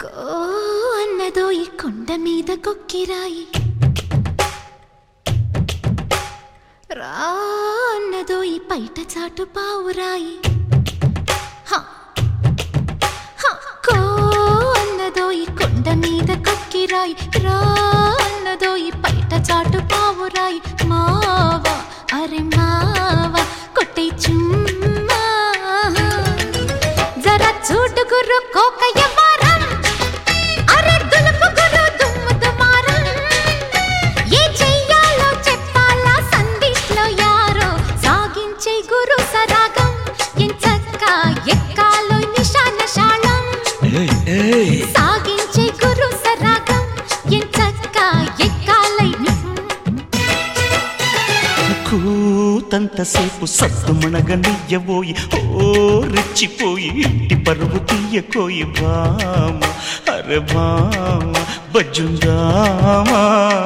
కో అన్నదో ఈ కొండ మీద కొక్కిరాయి, రా అన్నదో ఈ పైట చాటు పావురాయి. కో అన్నదో ఈ కొండ మీద కొక్కిరాయి, రా అన్నదో ఈ పైట చాటు పావురాయి. మావా అరే మావా కొట్టే చుమ్మా, జరా చూడు గుర్రు కోకయ్య వారం, అరే దులుపు గుర్రు దుమ్ము దుమారం. ఏ చెయ్యాలో చెప్పాలా సందిట్లో యారో, సాగించే గురు సరాగం ఎంచక్క ఎక్కాలో నిశాన శాళం. సాగించే గురు సరాగం ఎంచక్క ఎక్కాలై కూతంతసేపు సత్తు మనగనియ్యబోయి, ఓ రెచ్చిపోయి ఇంటి పరువు తీయకోయి. బామ అరే బామ బజ్జుందామా,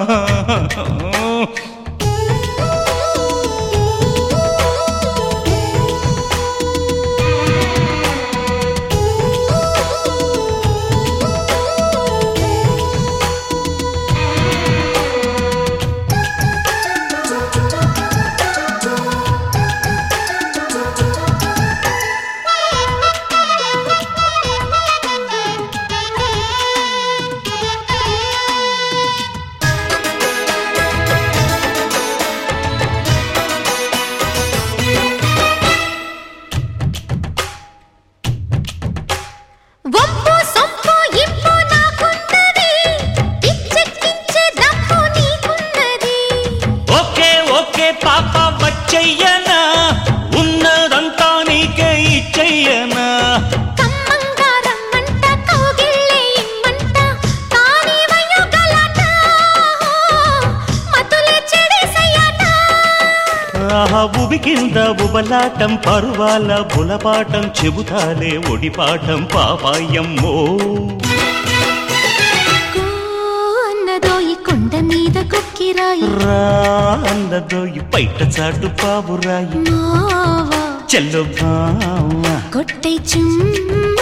వంపు సొంపు ఇంపు నాకున్నది, పిచ్చెక్కించే దమ్ము నీకున్నది. ఓకే ఓకే పాప వచ్చయ్యనా, ఉన్నదంతా నీకే ఇచ్చయ్యనా. కమ్మంగా రమ్మంట కౌగిళ్ళే ఇమ్మంట, కానీ వయ్యో గలాట మతులే చెడేసయ్యాట. ఆహా ఉబి కింద ఉబలాటం పరువాల బులపాటం, చెబుతాలే ఒడిపాఠం పాపాయమ్మో. కో అన్నదో ఈ కొండ మీద కొక్కిరాయి, రా అన్నదో ఈ పైట చాటు పావురాయి. మావా చెల్లు బావ కొట్టే చుమ్మా.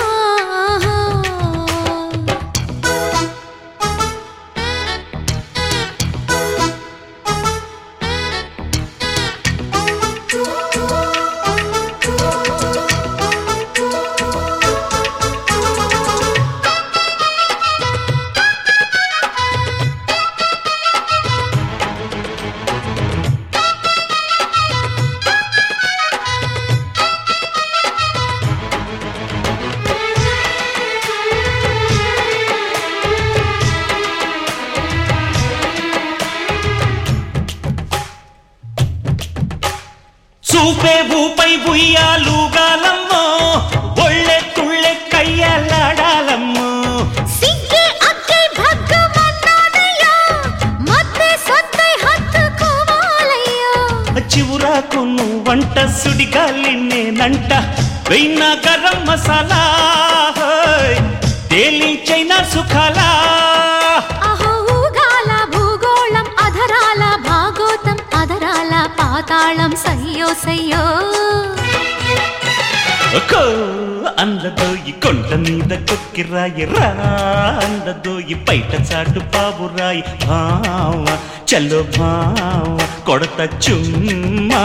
చూపే ఊపై ఉయ్యాలుగాలమ్మో, ఒళ్ళె తుళ్ళె కయ్యలాడాలమ్మో. సిగ్గే అగ్గే భగ్గమన్నాదయ్యో, మధ్య సత్తై హత్తుకోవాలయ్యో. చివురాకు నువ్వంట సుడిగాలి నేనంట, వెయ్యిన గరం మసాలా తేలించైనా సుఖాలా. అహో ఊగాల భూగోళం అధరాల భాగోతం, అధరాల పాతాళం సయ్యో సయ్యో. కో అందదో ఈ కొండ మీద కొక్కిరాయి, రా అందదో ఈ పైట చాటు పావురాయి. భావ చల్లో భావ కొడత చుమ్మా,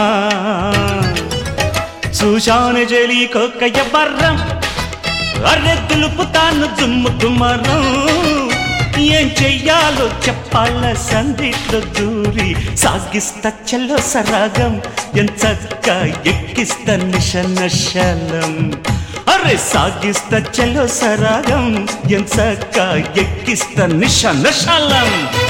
చూశాను జలి కొక్కయ్య బర్రం, అర్రె దులుపుతాను దుమ్ము దుమారం. ఏం చెయ్యాలో చెప్పాల సందిట్లో దూరి, సాగిస్తా చెల్లో సరాగం ఎంచక్క ఎక్కిస్తా నిశనశలం. అరే సాగిస్తా చెల్లో సరాగం ఎంచక్క ఎక్కిస్తా నిశనశలం.